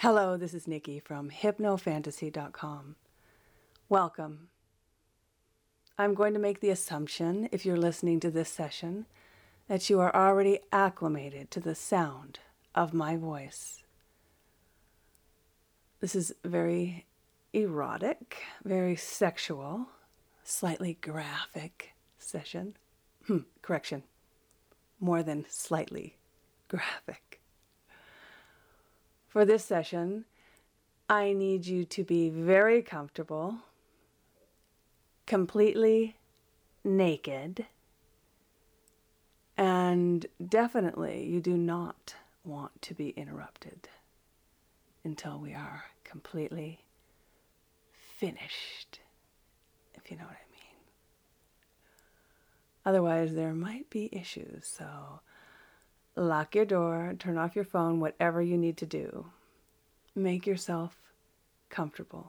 Hello, this is Nikki from hypnofantasy.com. Welcome. I'm going to make the assumption, if you're listening to this session, that you are already acclimated to the sound of my voice. This is very erotic, very sexual, slightly graphic session. Correction, more than slightly graphic. For this session, I need you to be very comfortable, completely naked, and definitely you do not want to be interrupted until we are completely finished, if you know what I mean. Otherwise, there might be issues, so lock your door, turn off your phone, whatever you need to do. Make yourself comfortable.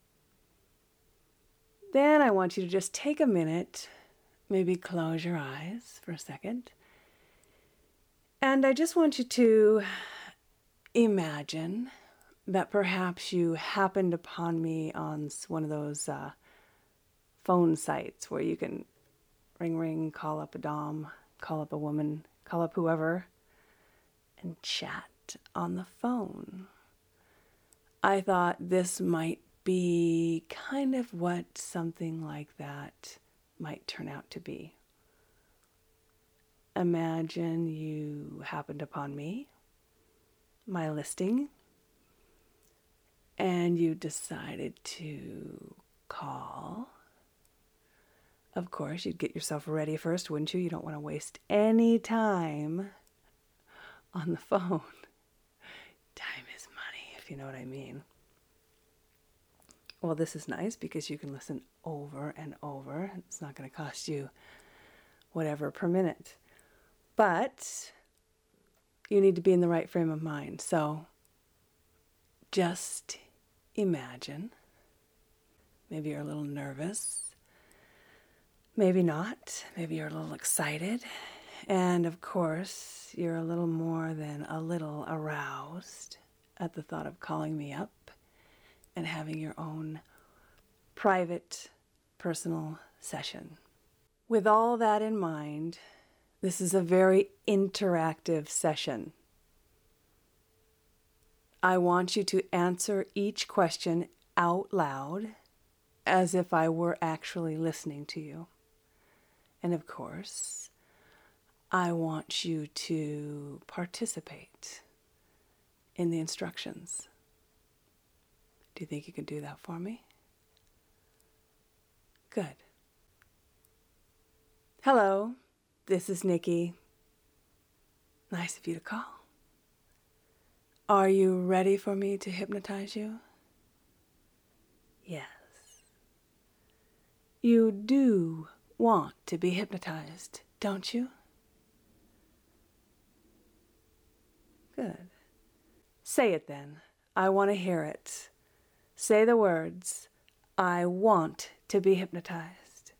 Then I want you to just take a minute, maybe close your eyes for a second. And I just want you to imagine that perhaps you happened upon me on one of those phone sites where you can ring, call up a dom, call up a woman, call up whoever, and chat on the phone. I thought this might be kind of what something like that might turn out to be. Imagine you happened upon me, my listing, and you decided to call. Of course, you'd get yourself ready first, wouldn't you? You don't want to waste any time on the phone. Time is money, if you know what I mean. Well, this is nice because you can listen over and over. It's not going to cost you whatever per minute. But you need to be in the right frame of mind. So just imagine. Maybe you're a little nervous. Maybe not. Maybe you're a little excited. And of course, you're a little more than a little aroused at the thought of calling me up and having your own private, personal session. With all that in mind, this is a very interactive session. I want you to answer each question out loud as if I were actually listening to you. And of course, I want you to participate in the instructions. Do you think you can do that for me? Good. Hello, this is Nikki. Nice of you to call. Are you ready for me to hypnotize you? Yes. You do want to be hypnotized, don't you? Good. Say it then. I want to hear it. Say the words, I want to be hypnotized.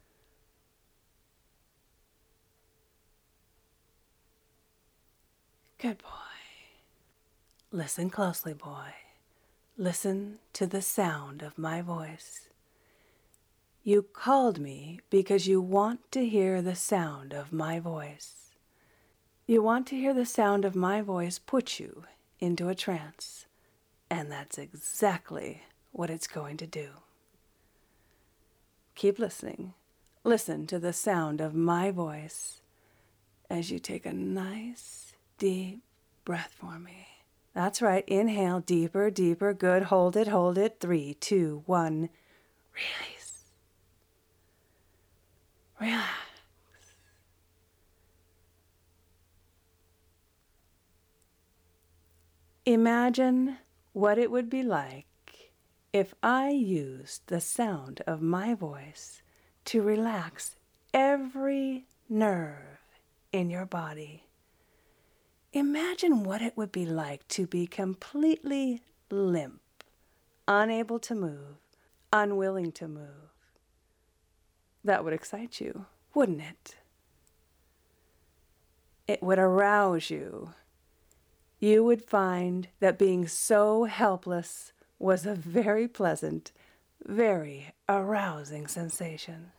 Good boy. Listen closely, boy. Listen to the sound of my voice. You called me because you want to hear the sound of my voice. You want to hear the sound of my voice put you into a trance, and that's exactly what it's going to do. Keep listening. Listen to the sound of my voice as you take a nice, deep breath for me. That's right. Inhale, deeper, deeper. Good. Hold it. 3, 2, 1. Release. Relax. Imagine what it would be like if I used the sound of my voice to relax every nerve in your body. Imagine what it would be like to be completely limp, unable to move, unwilling to move. That would excite you, wouldn't it? It would arouse you. you would find that being so helpless was a very pleasant, very arousing sensation.